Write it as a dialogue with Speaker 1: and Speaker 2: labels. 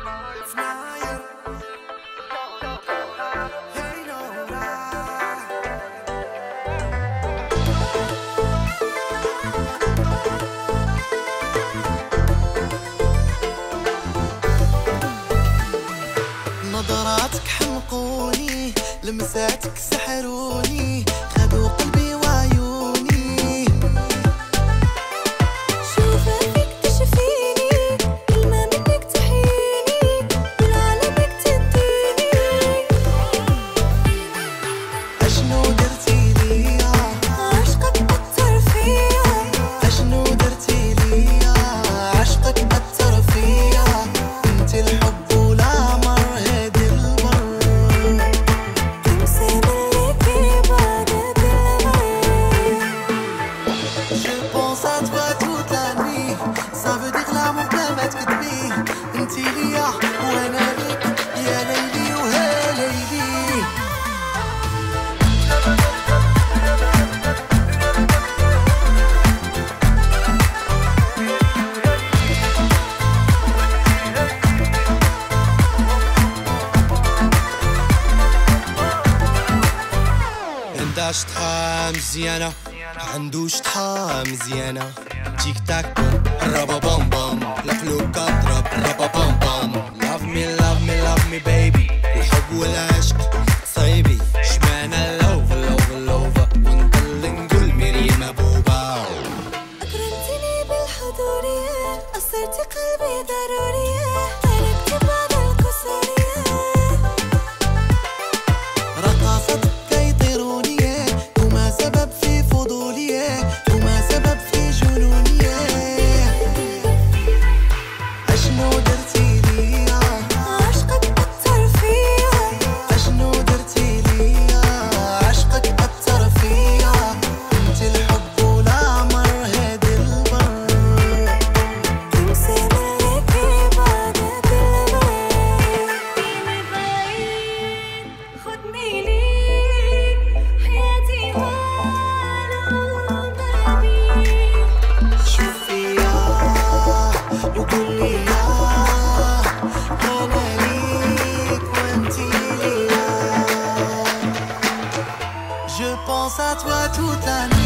Speaker 1: نظراتك حمقوني، لمساتك سحروني، خذوا قلبي وعيوني.
Speaker 2: شوفها فيك تشفيني، كلمة منك تحييني، والعالمك تديني.
Speaker 1: أشنو درتي ليا؟
Speaker 2: عشقك أثر فيا.
Speaker 1: أشنو درتي ليا؟ عشقك أثر فيا. انت الحب والعمر هادي البر.
Speaker 2: تمسي ملي كيبانت المي.
Speaker 1: Je pense à toi toute la nuit. Ça veut dire l'amour بلا ما تكذبي. انتي ليا وانا ليك يا ليلي وها ليلي.
Speaker 3: انت شطحة مزيانة، عندو شطحة مزيانة. تيك تاك رابا بام بام، القلوب كضرب رابا بام بام. Love me love me love me baby، الحب والعشق صيبي. شمعنا اللوف اللوف اللوف، ونضل نقول مريم بوبا.
Speaker 2: أكرمتني بالحضورية، أثرتي قلبي ضرورية، تركت بعض الكسورية.
Speaker 1: رقصتك كيطيروني، هما سبب في فضولي، هما سبب في جنوني. أشنو درتي ليا؟
Speaker 2: عشقك أثر فيا.
Speaker 1: أشنو درتي ليا؟ عشقك أثر فيا. انت الحب والعمر هادي البر.
Speaker 2: تمسي ملي كيبانت المي. خدني بعيد، خدني ليك، حياتي وأنا بابي.
Speaker 1: شوفي يا وقولي يا، أنا ليك وانتي ليا. Je pense à toi toute la nuit.